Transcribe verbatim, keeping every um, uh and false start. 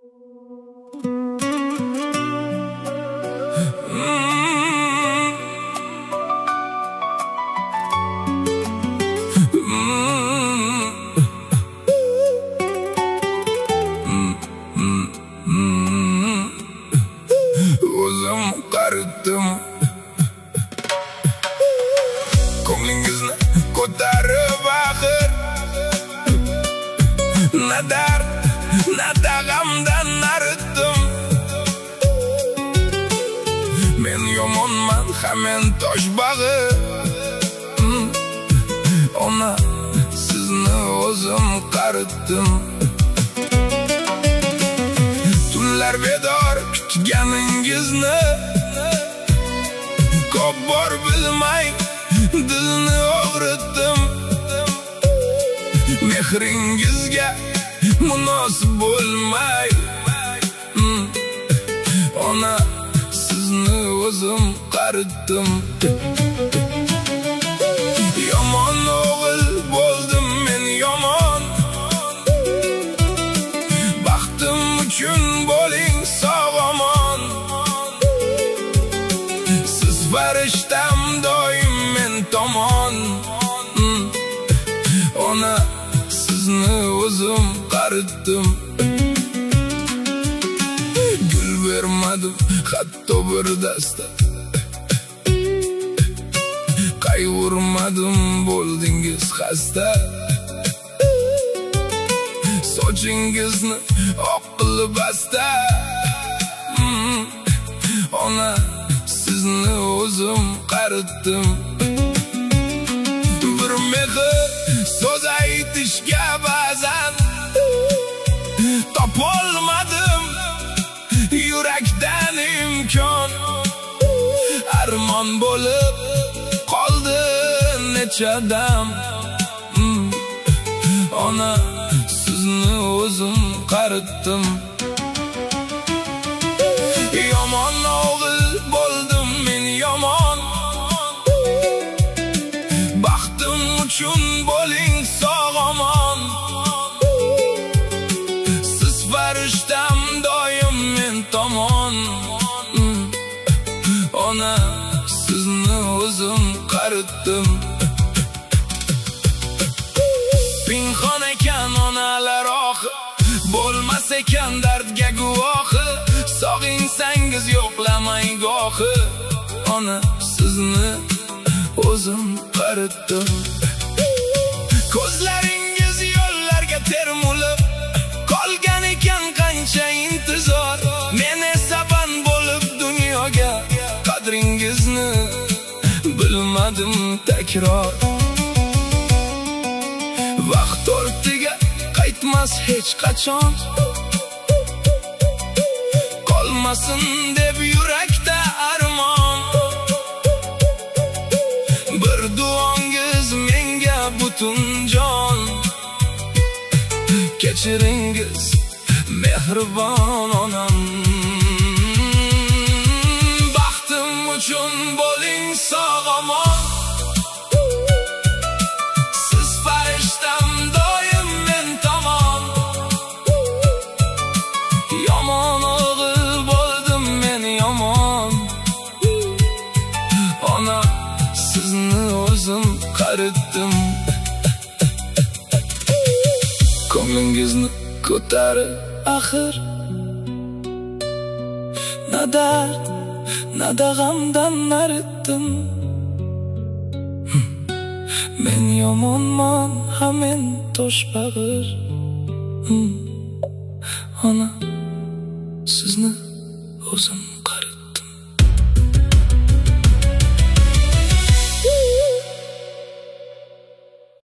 O'zim qaritdim ko'nglingizni ko'tarib axir na dard na g'amdan aritdim. Men yomonman, ha men toshbag'i. Ona sizni o'zim qaritdim. Tunlar bedor kutganingizni ko'p bor bilmay dilni og'ritdim. Mehringizga munosib bo'lmay ona sizni o'zim qaritdim. Yomon o'g'il bo'ldim men, yomon. Baxtim uchun bo'ling sog'-omon. Siz farishtam doim men tomon. Ona sizni o'zim qaritdim. Gul bermadim hatto bir dasta, qayg'urmadim bo'ldingiz xasta. Sochingizni oq qilib basta. Ona sizni o'zim qaritdim. Bir mehr so'z aytishga ba'zan topolmadim yurakdan imkon. Armon bo'lib qoldi necha dam. Ona sizni o'zim qaritdim. Yomon o'g'il bo'ldim men, yomon. Baxtim uchun bo'ling sog'-omon. Siz farishtam doim men tomon. Ona sizni o'zim qaritdim. Pinhon ekan onalar ohi, bo'lmas ekan dardga guvohi. Sog'insangiz yo'qlamang gohi. Ona sizni o'zim qaritdim. Ko'zlaringiz yo'llarga termulib qolgan ekan qancha intizor. Men esa ban bo'lib dunyoga qadringizni bilmadim takror. Vaqt ortiga qaytmas hech qachon. Qolmasin deb yurakda armon. Bir duongiz menga butun jon. Kechiringiz mehribon onam. Baxtim uchun bo'ling sog'-omon. Siz farishtam doim men tomon. Yomon o'g'il bo'ldim men, yomon. Ona sizni o'zim qaritdim. Ko'nglingizni ko'tarib axir na dard na g'amdan aritdim. Men yomonman, ha men toshbag'ir. Ona sizni o'zim